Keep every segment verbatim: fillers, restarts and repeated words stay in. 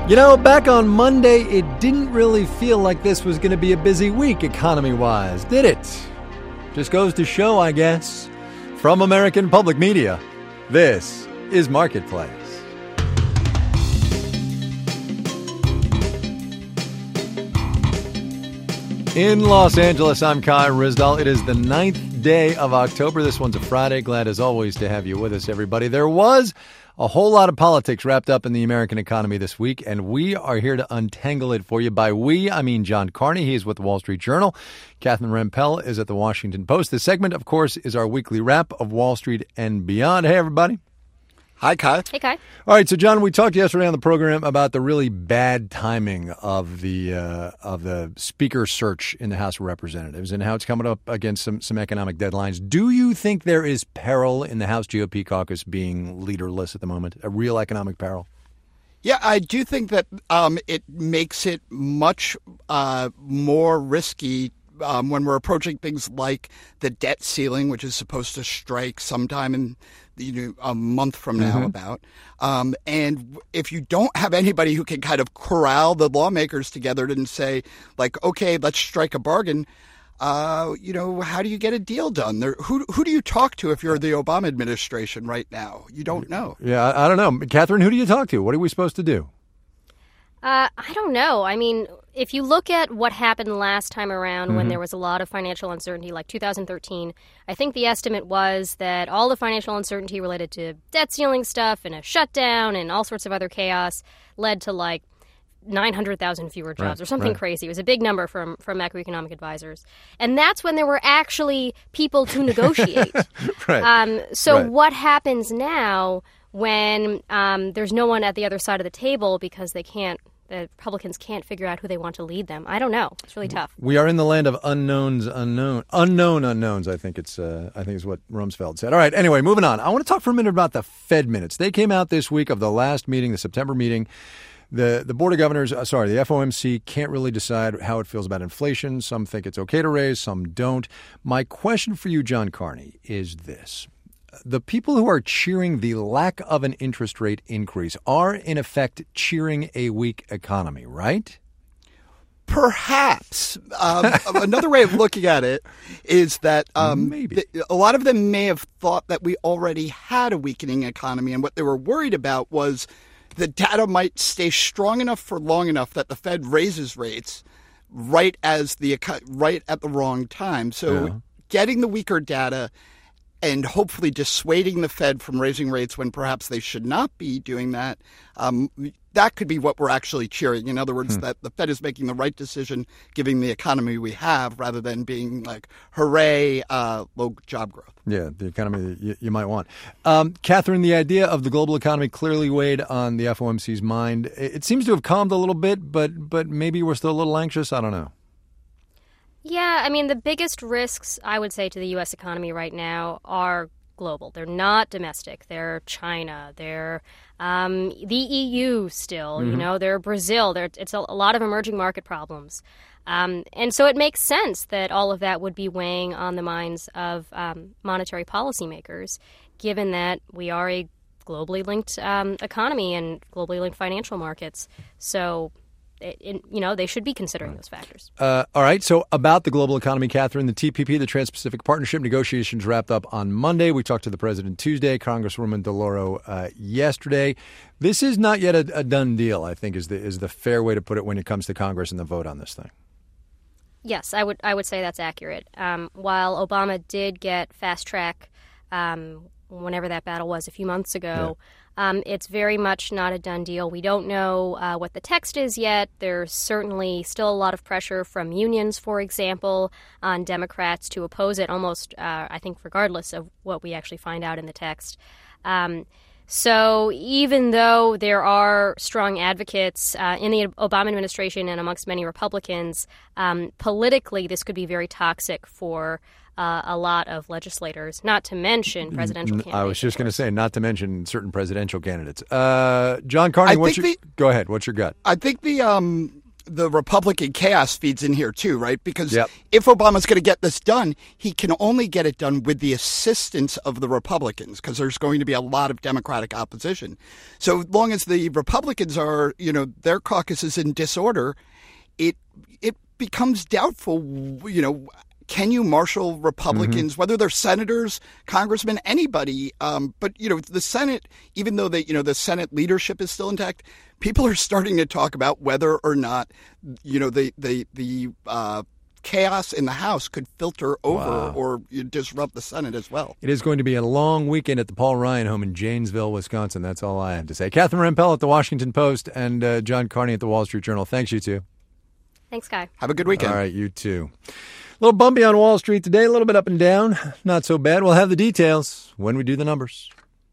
You know, back on Monday, it didn't really feel like this was going to be a busy week economy-wise, did it? Just goes to show, I guess. From American Public Media, this is Marketplace. In Los Angeles, I'm Kai Ryssdal. It is the ninth day of October. This one's a Friday. Glad as always to have you with us, everybody. There was a whole lot of politics wrapped up in the American economy this week, and we are here to untangle it for you. By we, I mean John Carney. He is with the Wall Street Journal. Catherine Rampell is at the Washington Post. This segment, of course, is our weekly wrap of Wall Street and beyond. Hey, everybody. Hi, Kai. Hey, Kai. All right, so John, we talked yesterday on the program about the really bad timing of the uh, of the speaker search in the House of Representatives and how it's coming up against some some economic deadlines. Do you think there is peril in the House G O P caucus being leaderless at the moment, a real economic peril? Yeah, I do think that um, it makes it much uh, more risky um, when we're approaching things like the debt ceiling, which is supposed to strike sometime in you know, a month from now mm-hmm. about. Um, and if you don't have anybody who can kind of corral the lawmakers together and say, like, okay, let's strike a bargain, uh, you know, how do you get a deal done? There, who who do you talk to if you're the Obama administration right now? You don't know. Yeah, I, I don't know. Catherine, who do you talk to? What are we supposed to do? Uh, I don't know. I mean, if you look at what happened last time around mm-hmm. when there was a lot of financial uncertainty, like two thousand thirteen, I think the estimate was that all the financial uncertainty related to debt ceiling stuff and a shutdown and all sorts of other chaos led to like nine hundred thousand fewer jobs right, or something right. crazy. It was a big number from, from macroeconomic advisors. And that's when there were actually people to negotiate. right. Um, so right. what happens now when um, there's no one at the other side of the table because they can't the Republicans can't figure out who they want to lead them? I don't know. It's really tough. We are in the land of unknowns, unknown, unknown unknowns. I think it's, uh, I think is what Rumsfeld said. All right. Anyway, moving on. I want to talk for a minute about the Fed minutes. They came out this week of the last meeting, the September meeting. The the Board of Governors, uh, sorry, the F O M C can't really decide how it feels about inflation. Some think it's okay to raise, some don't. My question for you, John Carney, is this. The people who are cheering the lack of an interest rate increase are, in effect, cheering a weak economy, right? Perhaps. Um, another way of looking at it is that um, Maybe. th- a lot of them may have thought that we already had a weakening economy, and what they were worried about was the data might stay strong enough for long enough that the Fed raises rates right as the right at the wrong time. So yeah. getting the weaker data and hopefully dissuading the Fed from raising rates when perhaps they should not be doing that, um, that could be what we're actually cheering. In other words, hmm. that the Fed is making the right decision, giving the economy we have, rather than being like, hooray, uh, low job growth. Yeah, the economy that you, you might want. Um, Catherine, the idea of the global economy clearly weighed on the F O M C's mind. It seems to have calmed a little bit, but but maybe we're still a little anxious. I don't know. Yeah, I mean, the biggest risks, I would say, to the U S economy right now are global. They're not domestic. They're China. They're um, the E U still. Mm-hmm. You know, they're Brazil. They're, it's a, a lot of emerging market problems. Um, and so it makes sense that all of that would be weighing on the minds of um, monetary policymakers, given that we are a globally linked um, economy and globally linked financial markets. So It, it, you know, they should be considering those factors. Uh, all right. So about the global economy, Catherine, the T P P, the Trans-Pacific Partnership negotiations wrapped up on Monday. We talked to the president Tuesday, Congresswoman DeLauro uh, yesterday. This is not yet a, a done deal, I think, is the is the fair way to put it when it comes to Congress and the vote on this thing. Yes, I would I would say that's accurate. Um, while Obama did get fast track um, whenever that battle was a few months ago, yeah. Um, it's very much not a done deal. We don't know uh, what the text is yet. There's certainly still a lot of pressure from unions, for example, on Democrats to oppose it, almost, uh, I think, regardless of what we actually find out in the text. Um, so even though there are strong advocates uh, in the Obama administration and amongst many Republicans, um, politically this could be very toxic for Uh, a lot of legislators, not to mention presidential candidates. I was just going to say, not to mention certain presidential candidates. Uh, John Carney, what's your, the, go ahead. What's your gut? I think the um, the Republican chaos feeds in here too, right? Because yep. if Obama's going to get this done, he can only get it done with the assistance of the Republicans, because there's going to be a lot of Democratic opposition. So as long as the Republicans are, you know, their caucus is in disorder, it it becomes doubtful, you know, can you marshal Republicans, mm-hmm. whether they're senators, congressmen, anybody? Um, but, you know, the Senate, even though they, you know, the Senate leadership is still intact, people are starting to talk about whether or not, you know, the the the uh, chaos in the House could filter over wow. or disrupt the Senate as well. It is going to be a long weekend at the Paul Ryan home in Janesville, Wisconsin. That's all I have to say. Catherine Rampell at the Washington Post and uh, John Carney at the Wall Street Journal. Thanks, you two. Thanks, Guy. Have a good weekend. All right, you too. A little bumpy on Wall Street today, a little bit up and down. Not so bad. We'll have the details when we do the numbers.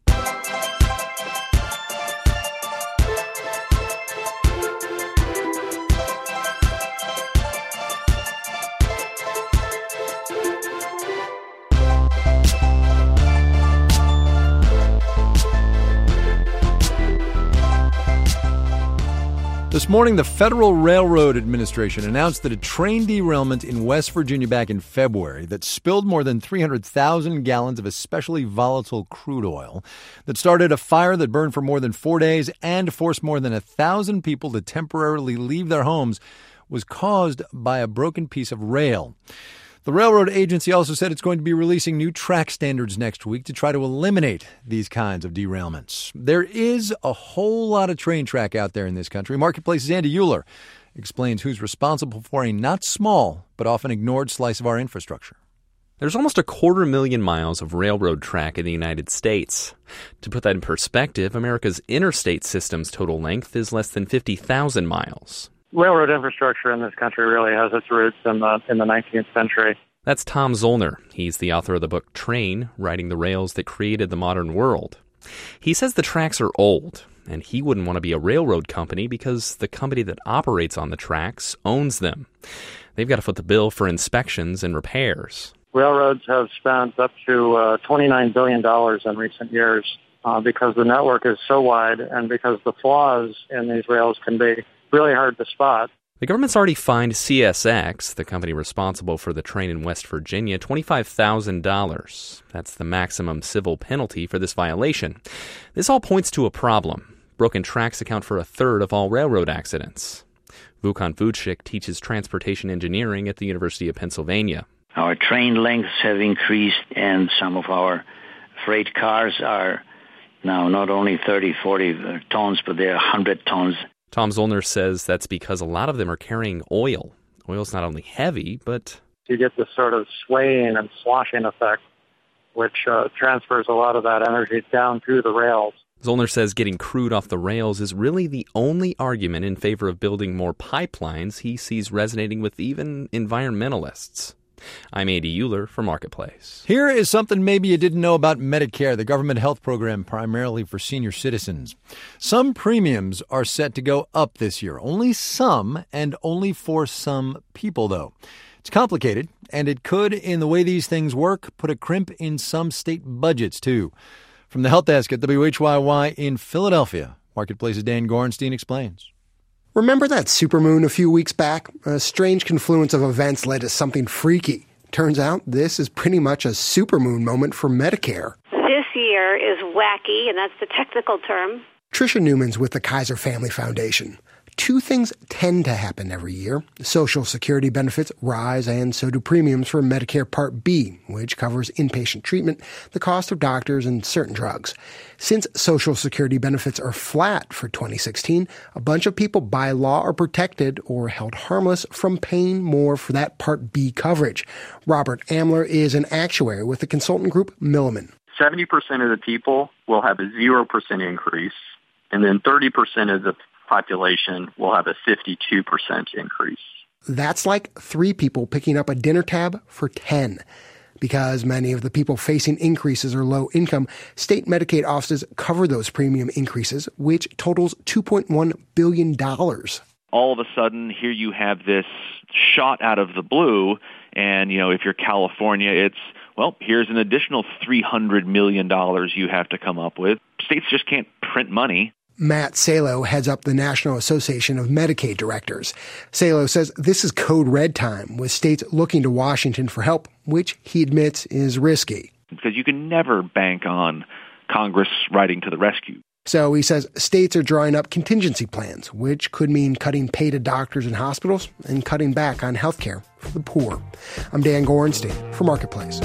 This morning, the Federal Railroad Administration announced that a train derailment in West Virginia back in February that spilled more than three hundred thousand gallons of especially volatile crude oil, that started a fire that burned for more than four days and forced more than one thousand people to temporarily leave their homes, was caused by a broken piece of rail. The railroad agency also said it's going to be releasing new track standards next week to try to eliminate these kinds of derailments. There is a whole lot of train track out there in this country. Marketplace's Andy Euler explains who's responsible for a not small but often ignored slice of our infrastructure. There's almost a quarter million miles of railroad track in the United States. To put that in perspective, America's interstate system's total length is less than fifty thousand miles. Railroad infrastructure in this country really has its roots in the in the nineteenth century. That's Tom Zoellner. He's the author of the book Train, Riding the Rails That Created the Modern World. He says the tracks are old, and he wouldn't want to be a railroad company because the company that operates on the tracks owns them. They've got to foot the bill for inspections and repairs. Railroads have spent up to uh, twenty-nine billion dollars in recent years uh, because the network is so wide and because the flaws in these rails can be really hard to spot. The government's already fined C S X, the company responsible for the train in West Virginia, twenty-five thousand dollars. That's the maximum civil penalty for this violation. This all points to a problem. Broken tracks account for a third of all railroad accidents. Vukan Vucic teaches transportation engineering at the University of Pennsylvania. Our train lengths have increased, and some of our freight cars are now not only thirty, forty tons, but they're one hundred tons. Tom Zoellner says that's because a lot of them are carrying oil. Oil's not only heavy, but you get this sort of swaying and sloshing effect, which uh, transfers a lot of that energy down through the rails. Zoellner says getting crude off the rails is really the only argument in favor of building more pipelines he sees resonating with even environmentalists. I'm Andy Euler for Marketplace. Here is something maybe you didn't know about Medicare, the government health program primarily for senior citizens. Some premiums are set to go up this year. Only some, and only for some people, though. It's complicated, and it could, in the way these things work, put a crimp in some state budgets, too. From the Health Desk at W H Y Y in Philadelphia, Marketplace's Dan Gorenstein explains. Remember that supermoon a few weeks back? A strange confluence of events led to something freaky. Turns out this is pretty much a supermoon moment for Medicare. This year is wacky, and that's the technical term. Tricia Newman's with the Kaiser Family Foundation. Two things tend to happen every year. Social Security benefits rise, and so do premiums for Medicare Part B, which covers inpatient treatment, the cost of doctors, and certain drugs. Since Social Security benefits are flat for twenty sixteen, a bunch of people by law are protected or held harmless from paying more for that Part B coverage. Robert Amler is an actuary with the consultant group Milliman. seventy percent of the people will have a zero percent increase, and then thirty percent of the population will have a fifty-two percent increase. That's like three people picking up a dinner tab for ten. Because many of the people facing increases are low income, state Medicaid offices cover those premium increases, which totals two point one billion dollars. All of a sudden, here you have this shot out of the blue, and, you know, if you're California, it's, well, here's an additional three hundred million dollars you have to come up with. States just can't print money. Matt Salo heads up the National Association of Medicaid Directors. Salo says this is code red time, with states looking to Washington for help, which he admits is risky. Because you can never bank on Congress riding to the rescue. So he says states are drawing up contingency plans, which could mean cutting pay to doctors and hospitals and cutting back on health care for the poor. I'm Dan Gorenstein for Marketplace.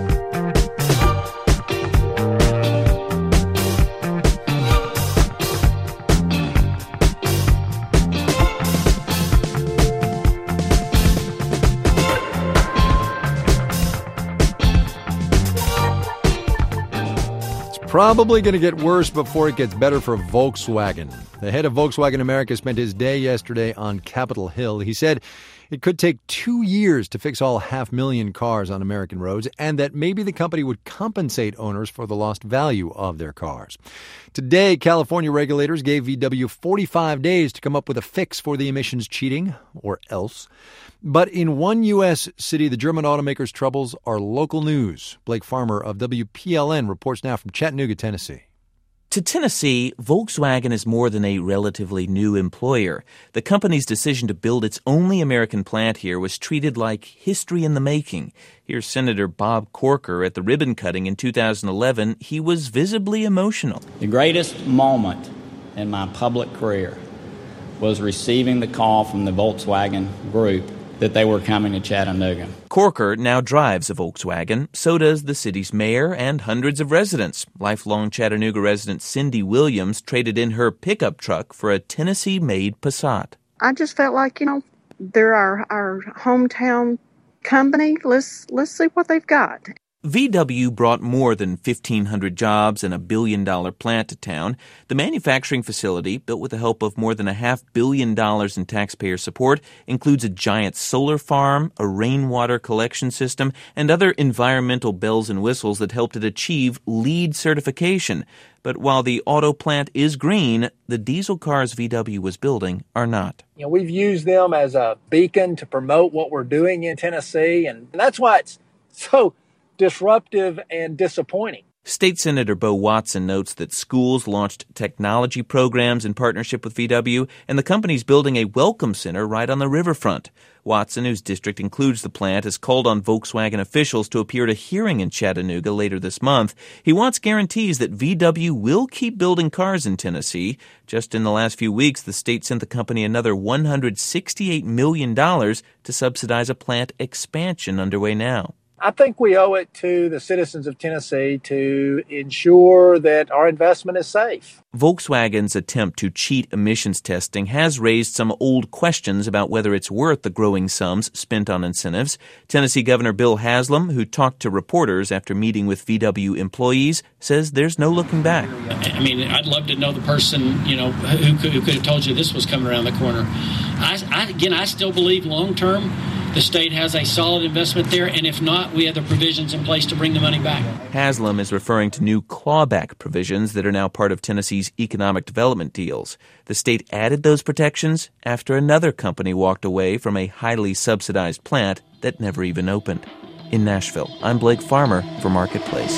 Probably going to get worse before it gets better for Volkswagen. The head of Volkswagen America spent his day yesterday on Capitol Hill. He said it could take two years to fix all half million cars on American roads, and that maybe the company would compensate owners for the lost value of their cars. Today, California regulators gave V W forty-five days to come up with a fix for the emissions cheating, or else. But in one U S city, the German automaker's troubles are local news. Blake Farmer of W P L N reports now from Chattanooga, Tennessee. To Tennessee, Volkswagen is more than a relatively new employer. The company's decision to build its only American plant here was treated like history in the making. Here's Senator Bob Corker at the ribbon cutting in two thousand eleven. He was visibly emotional. The greatest moment in my public career was receiving the call from the Volkswagen Group that they were coming to Chattanooga. Corker now drives a Volkswagen. So does the city's mayor and hundreds of residents. Lifelong Chattanooga resident Cindy Williams traded in her pickup truck for a Tennessee-made Passat. I just felt like, you know, they're our, our hometown company. Let's let's see what they've got. V W brought more than fifteen hundred jobs and a billion-dollar plant to town. The manufacturing facility, built with the help of more than a half billion dollars in taxpayer support, includes a giant solar farm, a rainwater collection system, and other environmental bells and whistles that helped it achieve LEED certification. But while the auto plant is green, the diesel cars V W was building are not. You know, we've used them as a beacon to promote what we're doing in Tennessee, and that's why it's so disruptive and disappointing. State Senator Bo Watson notes that schools launched technology programs in partnership with V W, and the company's building a welcome center right on the riverfront. Watson, whose district includes the plant, has called on Volkswagen officials to appear at a hearing in Chattanooga later this month. He wants guarantees that V W will keep building cars in Tennessee. Just in the last few weeks, the state sent the company another one hundred sixty-eight million dollars to subsidize a plant expansion underway now. I think we owe it to the citizens of Tennessee to ensure that our investment is safe. Volkswagen's attempt to cheat emissions testing has raised some old questions about whether it's worth the growing sums spent on incentives. Tennessee Governor Bill Haslam, who talked to reporters after meeting with V W employees, says there's no looking back. I mean, I'd love to know the person, you know, who could, who could have told you this was coming around the corner. I, I, again, I still believe long-term the state has a solid investment there, and if not, we have the provisions in place to bring the money back. Haslam is referring to new clawback provisions that are now part of Tennessee's economic development deals. The state added those protections after another company walked away from a highly subsidized plant that never even opened. In Nashville, I'm Blake Farmer for Marketplace.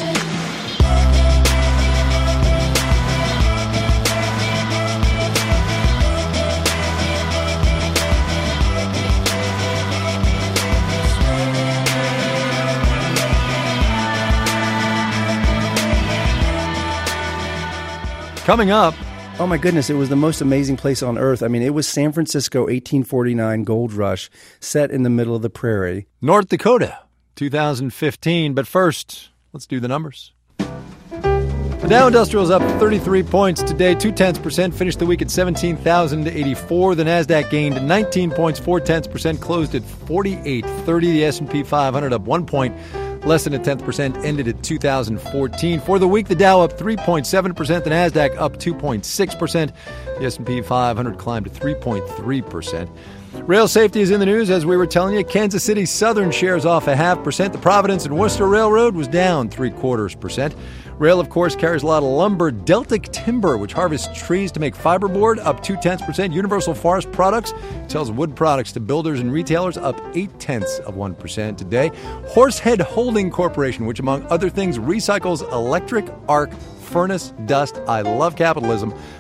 Coming up. Oh, my goodness. It was the most amazing place on earth. I mean, it was San Francisco, eighteen forty-nine gold rush, set in the middle of the prairie. North Dakota, two thousand fifteen. But first, let's do the numbers. The Dow Industrial is up thirty-three points today, two-tenths percent, finished the week at seventeen thousand eighty-four. The Nasdaq gained nineteen points, four-tenths percent, closed at forty-eight thirty. The S and P five hundred up one point, less than a tenth percent, ended at two thousand fourteen. For the week, the Dow up three point seven percent, the Nasdaq up two point six percent. The S and P five hundred climbed to three point three percent. Rail safety is in the news, as we were telling you. Kansas City Southern shares off a half percent. The Providence and Worcester Railroad was down three-quarters percent. Rail, of course, carries a lot of lumber. Deltic Timber, which harvests trees to make fiberboard, up two-tenths percent. Universal Forest Products sells wood products to builders and retailers, up eight-tenths of one percent today. Horsehead Holding Corporation, which, among other things, recycles electric arc furnace dust. I love capitalism.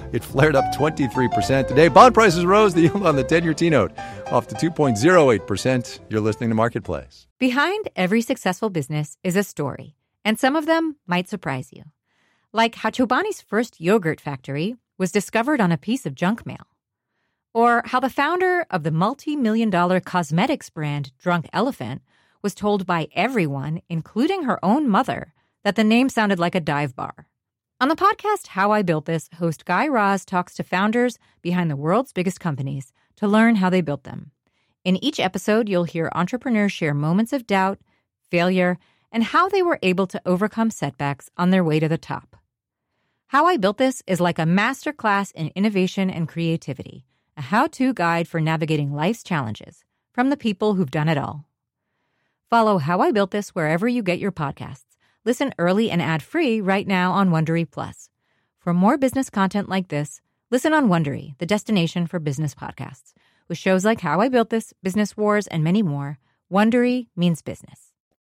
It flared up twenty-three percent. Today, bond prices rose. The yield on the ten-year T-note off to two point oh eight percent. You're listening to Marketplace. Behind every successful business is a story, and some of them might surprise you. Like how Chobani's first yogurt factory was discovered on a piece of junk mail. Or how the founder of the multi-million dollar cosmetics brand Drunk Elephant was told by everyone, including her own mother, that the name sounded like a dive bar. On the podcast How I Built This, host Guy Raz talks to founders behind the world's biggest companies to learn how they built them. In each episode, you'll hear entrepreneurs share moments of doubt, failure, and how they were able to overcome setbacks on their way to the top. How I Built This is like a masterclass in innovation and creativity, a how-to guide for navigating life's challenges from the people who've done it all. Follow How I Built This wherever you get your podcasts. Listen early and ad-free right now on Wondery Plus. For more business content like this, listen on Wondery, the destination for business podcasts. With shows like How I Built This, Business Wars, and many more, Wondery means business.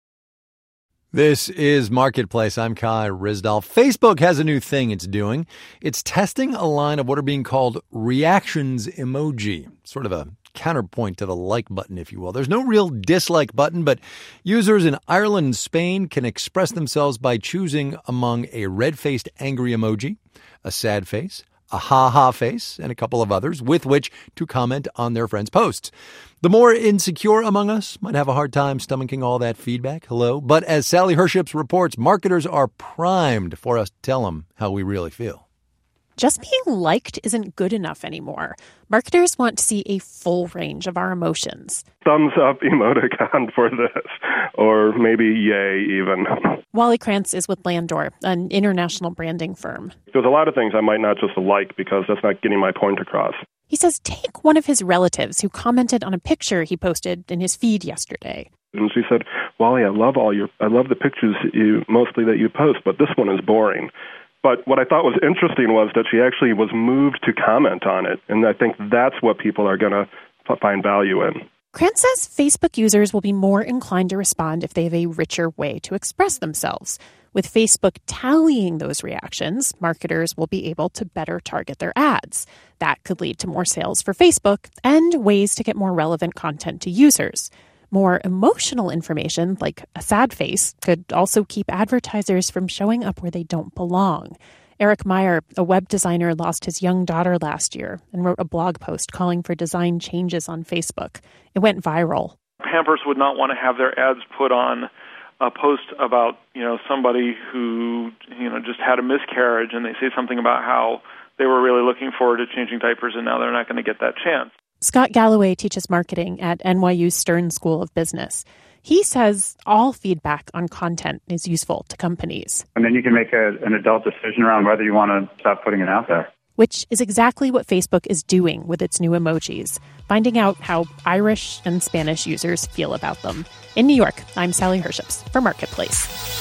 This is Marketplace. I'm Kai Ryssdal. Facebook has a new thing it's doing. It's testing a line of what are being called reactions emoji, sort of a counterpoint to the like button, if you will. There's no real dislike button, but users in Ireland and Spain can express themselves by choosing among a red-faced angry emoji, a sad face, a ha-ha face, and a couple of others with which to comment on their friends' posts. The more insecure among us might have a hard time stomaching all that feedback. Hello. But as Sally Herships reports, marketers are primed for us to tell them how we really feel. Just being liked isn't good enough anymore. Marketers want to see a full range of our emotions. Thumbs up emoticon for this, or maybe yay even. Wally Krantz is with Landor, an international branding firm. There's a lot of things I might not just like because that's not getting my point across. He says take one of his relatives who commented on a picture he posted in his feed yesterday. And she said, Wally, I love all your, I love the pictures you mostly that you post, but this one is boring. But what I thought was interesting was that she actually was moved to comment on it. And I think that's what people are going to find value in. Krantz says Facebook users will be more inclined to respond if they have a richer way to express themselves. With Facebook tallying those reactions, marketers will be able to better target their ads. That could lead to more sales for Facebook and ways to get more relevant content to users. More emotional information, like a sad face, could also keep advertisers from showing up where they don't belong. Eric Meyer, a web designer, lost his young daughter last year and wrote a blog post calling for design changes on Facebook. It went viral. Pampers would not want to have their ads put on a post about, you know, somebody who, you know, just had a miscarriage, and they say something about how they were really looking forward to changing diapers and now they're not going to get that chance. Scott Galloway teaches marketing at N Y U's Stern School of Business. He says all feedback on content is useful to companies. And then you can make a, an adult decision around whether you want to stop putting it out there. Which is exactly what Facebook is doing with its new emojis, finding out how Irish and Spanish users feel about them. In New York, I'm Sally Herships for Marketplace.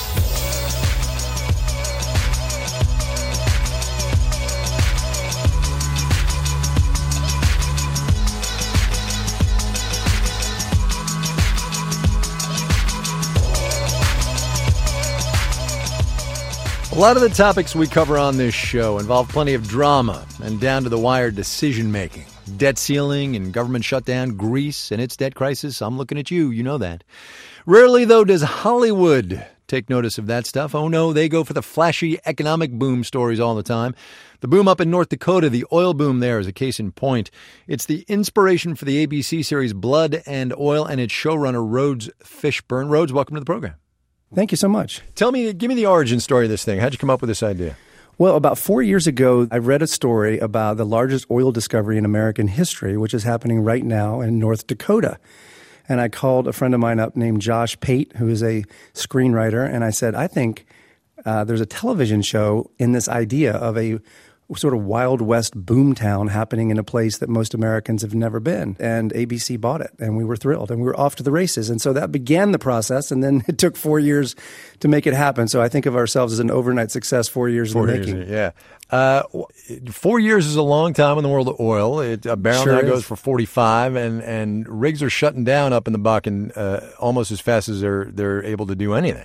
A lot of the topics we cover on this show involve plenty of drama and down-to-the-wire decision-making. Debt ceiling and government shutdown, Greece and its debt crisis. I'm looking at you, you know that. Rarely, though, does Hollywood take notice of that stuff. Oh, no, they go for the flashy economic boom stories all the time. The boom up in North Dakota, the oil boom there is a case in point. It's the inspiration for the A B C series Blood and Oil and its showrunner Rhodes Fishburne. Rhodes, welcome to the program. Thank you so much. Tell me, give me the origin story of this thing. How'd you come up with this idea? Well, about four years ago, I read a story about the largest oil discovery in American history, which is happening right now in North Dakota. And I called a friend of mine up named Josh Pate, who is a screenwriter, and I said, I think uh, there's a television show in this idea of a sort of Wild West boomtown happening in a place that most Americans have never been. And A B C bought it, and we were thrilled, and we were off to the races. And so that began the process, and then it took four years to make it happen. So I think of ourselves as an overnight success, four years four in the years, making. Yeah. Uh, four years is a long time in the world of oil. It, a barrel Sure now is. goes for forty-five, and, and rigs are shutting down up in the Bakken uh, almost as fast as they're they're able to do anything.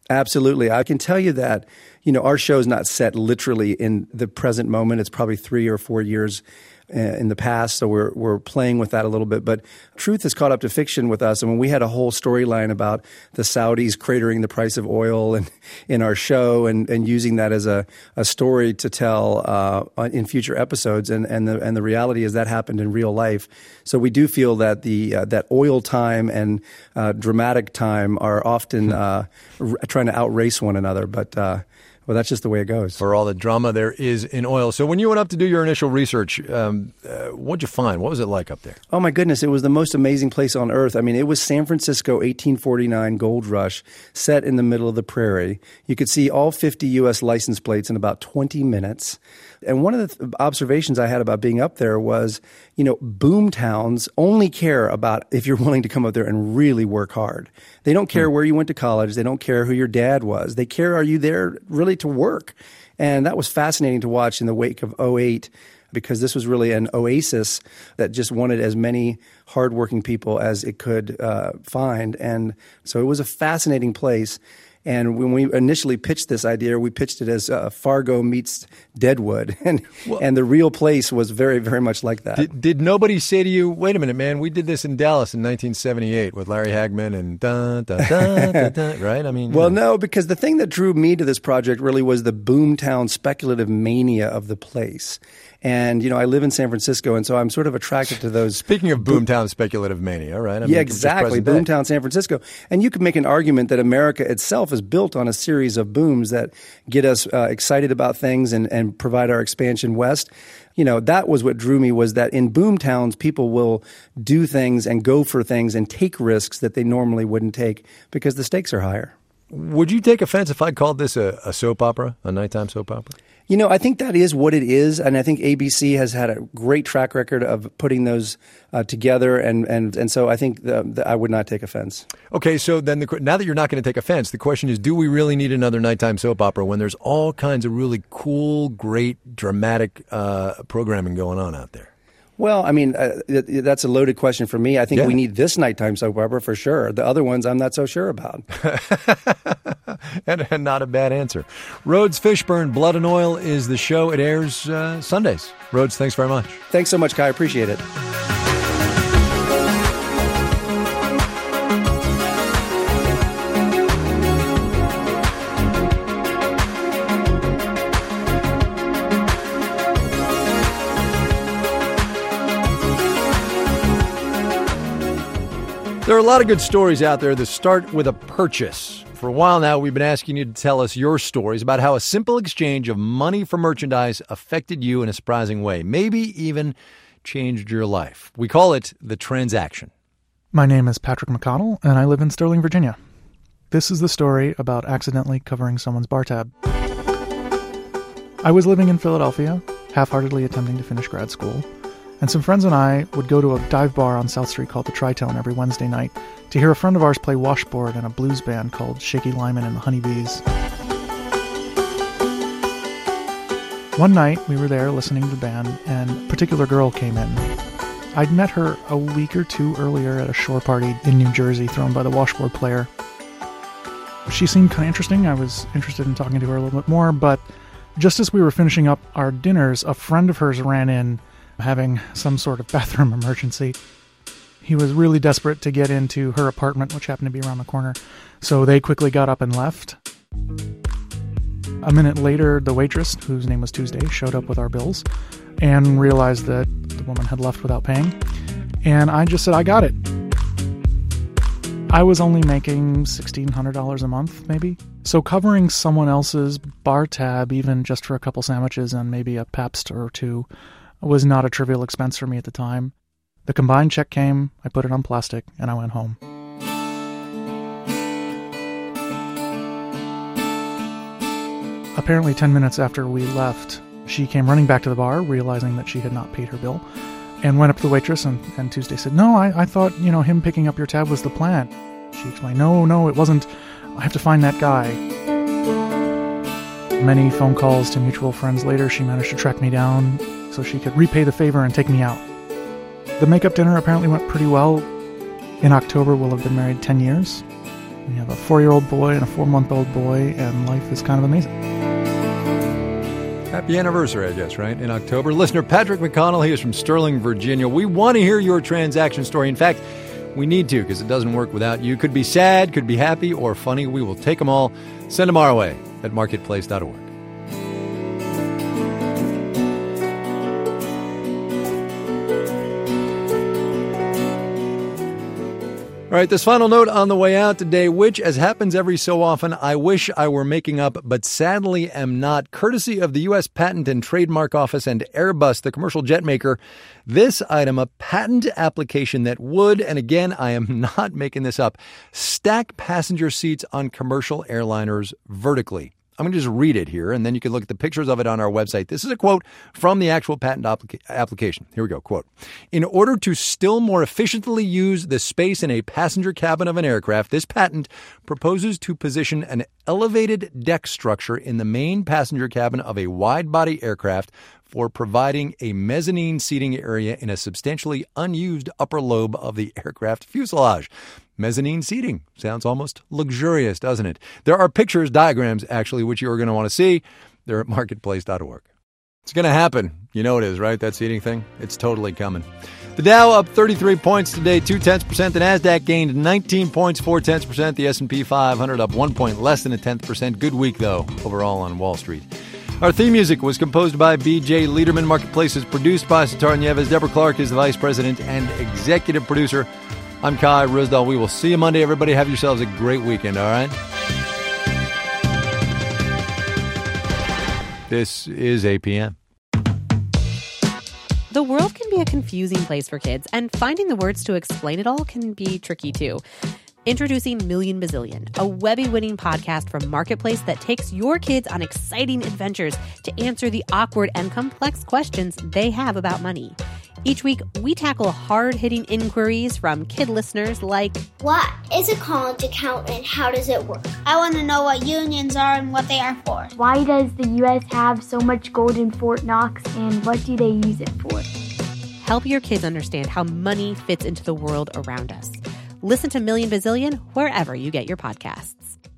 Absolutely. I can tell you that, you know, our show's not set literally in the present moment. It's probably three or four years in the past, so we're we're playing with that a little bit. But truth has caught up to fiction with us. And when we had a whole storyline about the Saudis cratering the price of oil and in our show, and, and using that as a, a story to tell uh, in future episodes, and and the and the reality is that happened in real life. So we do feel that the uh, that oil time and uh, dramatic time are often uh, r- trying to outrace one another, but. Uh, Well, that's just the way it goes. For all the drama there is in oil. So when you went up to do your initial research, um, uh, what'd you find? What was it like up there? Oh, my goodness. It was the most amazing place on earth. I mean, it was San Francisco, eighteen forty-nine gold rush, set in the middle of the prairie. You could see all fifty U S license plates in about twenty minutes. And one of the th- observations I had about being up there was, you know, boom towns only care about if you're willing to come up there and really work hard. They don't care hmm. where you went to college. They don't care who your dad was. They care, are you there really to work? And that was fascinating to watch in the wake of oh eight, because this was really an oasis that just wanted as many hardworking people as it could uh, find. And so it was a fascinating place. And when we initially pitched this idea, we pitched it as uh, Fargo meets Deadwood. And well, and the real place was very, very much like that. Did, did nobody say to you, wait a minute, man, we did this in Dallas in nineteen seventy-eight with Larry Hagman and dun, dun, dun, dun, dun, right? I mean, well, you know. no, because the thing that drew me to this project really was the boomtown speculative mania of the place. And, you know, I live in San Francisco, and so I'm sort of attracted to those. Speaking of boomtown speculative mania, right? I mean, yeah, exactly. Boomtown San Francisco. And you could make an argument that America itself is built on a series of booms that get us uh, excited about things and, and provide our expansion west. You know, that was what drew me, was that in boom towns, people will do things and go for things and take risks that they normally wouldn't take because the stakes are higher. Would you take offense if I called this a, a soap opera, a nighttime soap opera? You know, I think that is what it is, and I think A B C has had a great track record of putting those uh, together, and, and, and so I think the, the, I would not take offense. Okay, so then the, now that you're not going to take offense, the question is, do we really need another nighttime soap opera when there's all kinds of really cool, great, dramatic uh, programming going on out there? Well, I mean, uh, that's a loaded question for me. I think yeah. we need this nighttime soap opera for sure. The other ones I'm not so sure about. and, and not a bad answer. Rhodes Fishburne, Blood and Oil is the show. It airs uh, Sundays. Rhodes, thanks very much. Thanks so much, Kai. I appreciate it. There are a lot of good stories out there that start with a purchase. For a while now, we've been asking you to tell us your stories about how a simple exchange of money for merchandise affected you in a surprising way, maybe even changed your life. We call it the transaction. My name is Patrick McConnell, and I live in Sterling, Virginia. This is the story about accidentally covering someone's bar tab. I was living in Philadelphia, half-heartedly attempting to finish grad school, and some friends and I would go to a dive bar on South Street called the Tritone every Wednesday night to hear a friend of ours play washboard in a blues band called Shaky Lyman and the Honeybees. One night, we were there listening to the band, and a particular girl came in. I'd met her a week or two earlier at a shore party in New Jersey thrown by the washboard player. She seemed kind of interesting. I was interested in talking to her a little bit more, but just as we were finishing up our dinners, a friend of hers ran in having some sort of bathroom emergency. He was really desperate to get into her apartment, which happened to be around the corner, so they quickly got up and left. A minute later, the waitress, whose name was Tuesday, showed up with our bills and realized that the woman had left without paying, and I just said, I got it. I was only making sixteen hundred dollars a month, maybe. So covering someone else's bar tab, even just for a couple sandwiches and maybe a Pabst or two, was not a trivial expense for me at the time. The combined check came, I put it on plastic, and I went home. Apparently ten minutes after we left, she came running back to the bar, realizing that she had not paid her bill, and went up to the waitress, and, and Tuesday said, no, I, I thought, you know, him picking up your tab was the plan. She explained, no, no, it wasn't. I have to find that guy. Many phone calls to mutual friends later, she managed to track me down so she could repay the favor and take me out. The makeup dinner apparently went pretty well. In October, we'll have been married ten years. We have a four-year-old boy and a four-month-old boy, and life is kind of amazing. Happy anniversary, I guess, right? In October. Listener Patrick McConnell, he is from Sterling, Virginia. We want to hear your transaction story. In fact, we need to, because it doesn't work without you. Could be sad, could be happy, or funny. We will take them all. Send them our way at marketplace dot org. All right, this final note on the way out today, which, as happens every so often, I wish I were making up, but sadly am not. Courtesy of the U S Patent and Trademark Office and Airbus, the commercial jet maker, this item, a patent application that would, and again, I am not making this up, stack passenger seats on commercial airliners vertically. I'm going to just read it here, and then you can look at the pictures of it on our website. This is a quote from the actual patent applica- application. Here we go, quote. In order to still more efficiently use the space in a passenger cabin of an aircraft, this patent proposes to position an elevated deck structure in the main passenger cabin of a wide-body aircraft for providing a mezzanine seating area in a substantially unused upper lobe of the aircraft fuselage. Mezzanine seating. Sounds almost luxurious, doesn't it? There are pictures, diagrams, actually, which you're going to want to see. They're at marketplace dot org. It's going to happen. You know it is, right? That seating thing? It's totally coming. The Dow up thirty-three points today, two tenths percent. The Nasdaq gained nineteen points, four tenths percent. The S and P five hundred up one point, less than a tenth percent. Good week, though, overall on Wall Street. Our theme music was composed by B J Liederman. Marketplace is produced by Sitar Nieves. Deborah Clark is the vice president and executive producer. I'm Kai Risdall. We will see you Monday, everybody. Have yourselves a great weekend, all right? This is A P M. The world can be a confusing place for kids, and finding the words to explain it all can be tricky, too. Introducing Million Bazillion, a Webby-winning podcast from Marketplace that takes your kids on exciting adventures to answer the awkward and complex questions they have about money. Each week, we tackle hard-hitting inquiries from kid listeners like, what is a college account and how does it work? I want to know what unions are and what they are for. Why does the U S have so much gold in Fort Knox, and what do they use it for? Help your kids understand how money fits into the world around us. Listen to Million Bazillion wherever you get your podcasts.